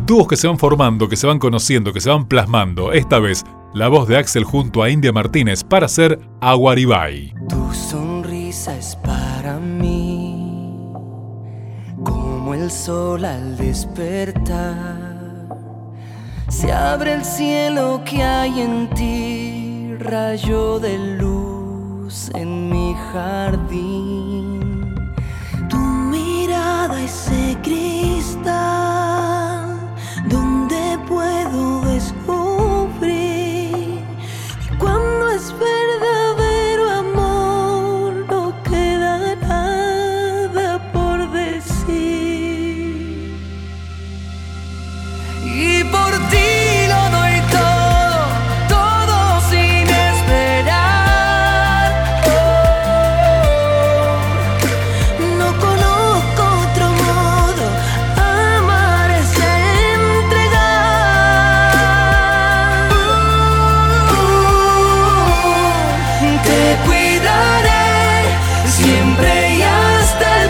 dúos que se van formando, que se van conociendo, que se van plasmando. Esta vez, la voz de Axel junto a India Martínez para hacer Aguaribay. Tu sonrisa es para mí como el sol al despertar. Se abre el cielo que hay en ti, rayo de luz en mi jardín. Tu mirada, ese cristal donde puedo descubrir cuando es verdadero amor, no queda nada por decir. Y por ti lo doy todo, todo sin esperar. No conozco otro modo, amar es entregar. Te cuidaré siempre y hasta el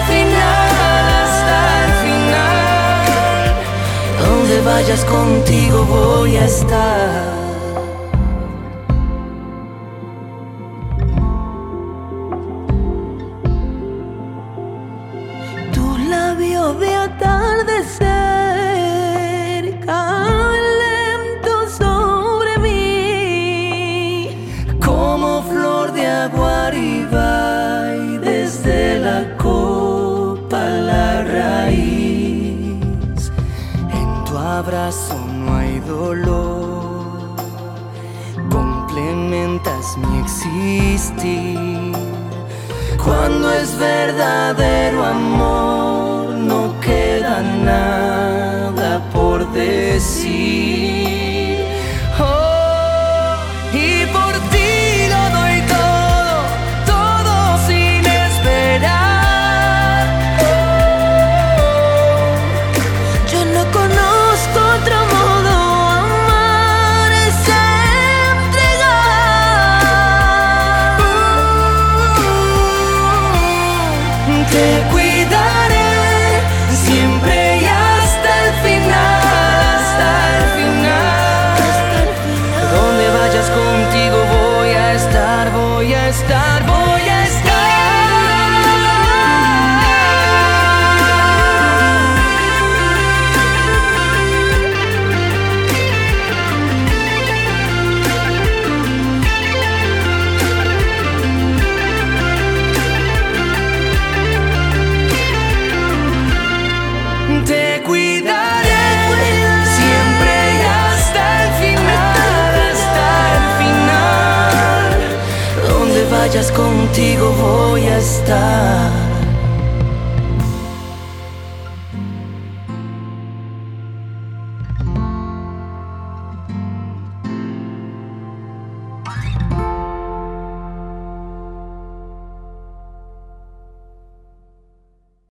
final, donde vayas contigo voy a estar. Tus labios de atardecer caen lentos sobre mí, Como flor de Aguaribay, desde la copa a la raíz. En tu abrazo no hay dolor, complementas mi existir. Cuando es verdadero amor, no queda nada por decir. Oh, y por ti lo doy todo, todo sin esperar. yo no conozco otro modo, amar es entregar. Te cuidaré siempre y hasta el final, donde vayas contigo voy a estar, voy a estar, voy a estar. Te cuidaré siempre y hasta el final, donde vayas contigo voy a estar.